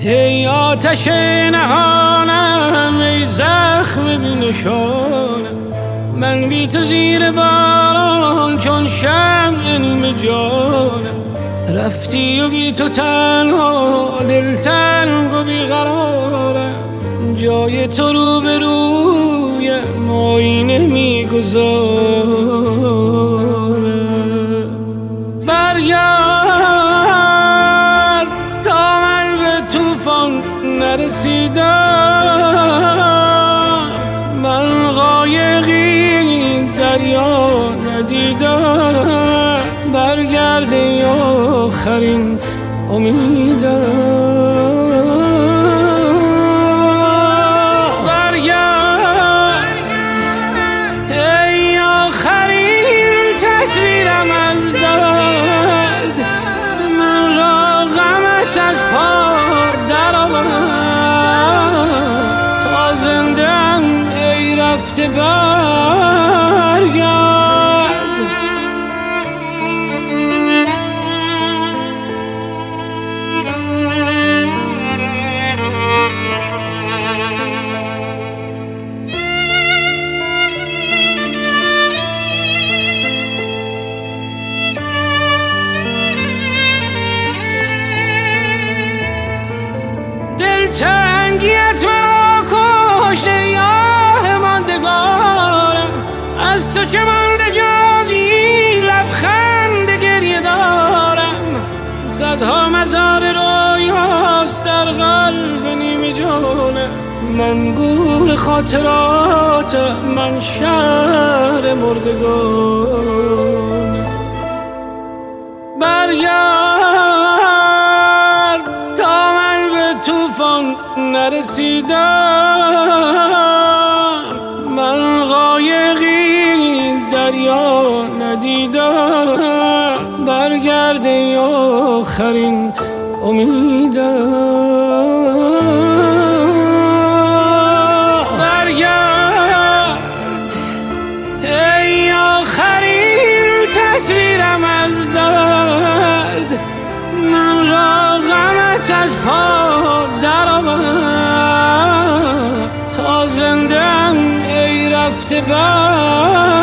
ای آتش نهانم، ای زخم بی نشانم، من بی تو زیر باران چون شمع نیمه جانم. رفتی و بی تو تنها دلتنگ و بیقرارم، جای تو رو به رویم آینه میگذارم. برگرد تا من به طوفان نرسیدم، من قایقی دریا ندیدم. برگرد ای آخرین امیدم، برگرد ای آخرین تصویرم از درد، من را غمش از پا درآورد. تا زنده‌ام ای رفته برگرد. دلتنگیت مرا کشت ای آه ماندگارم، از تو چه مانده جز این لبخند گریه دارم. صدها مزار رویاست در قلب نیمه جانم، من گور خاطرات، من شهر مردگانم. برگرد تا من به طوفان نرسیدم، من قایقی دریا ندیدم. برگرد ای آخرین امیدم، برگرد ای آخرین تصویرم از درد، من را غمش از پا درآورد. تا زنده‌ام ای رفته برگرد.